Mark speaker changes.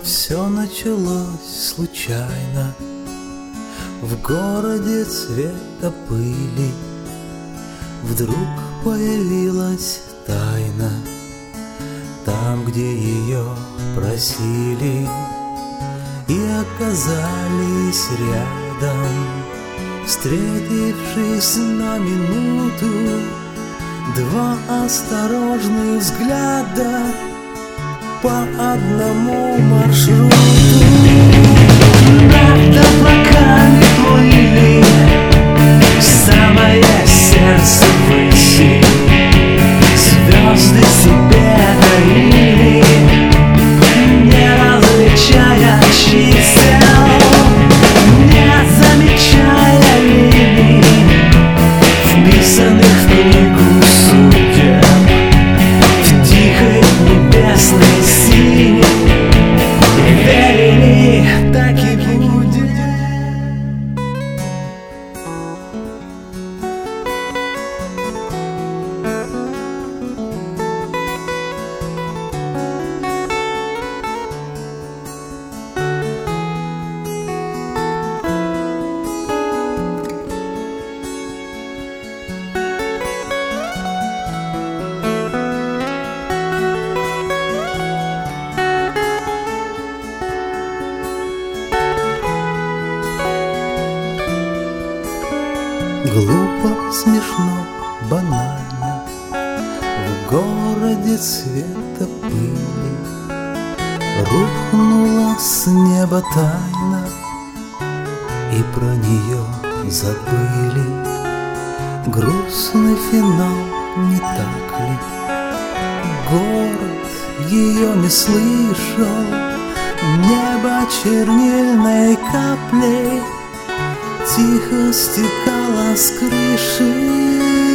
Speaker 1: Все началось случайно в городе цвета пыли. Вдруг появилась тайна там, где ее просили, и оказались рядом, встретившись на минуту. Два осторожных взгляда по одному маршруту. Над облаками плыли в самое сердце выси, звезды себе дарили, не различая чисел, не замечая линий, вписанных в книгу судеб, в тихой небесной сине. Верили, так и будет. Глупо, смешно, банально в городе цвета пыли рухнула с неба тайна, и про нее забыли. Грустный финал, не так ли? Город ее не слышал, небо чернильной каплей тихо стекала с крыши.